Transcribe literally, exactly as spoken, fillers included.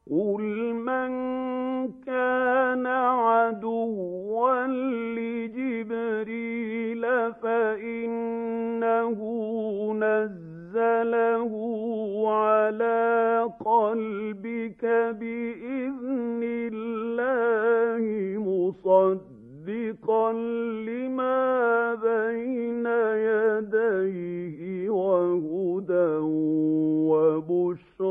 قُلْ مَن كَانَ عَدُوًّا لِّجِبْرِيلَ فَإِنَّهُ نَزَّلَهُ عَلَىٰ قَلْبِكَ بِإِذْنِ اللَّهِ مُصَدِّقًا لِّمَا بَيْنَ يَدَيْهِ وَهُدًى وَبُشْرَىٰ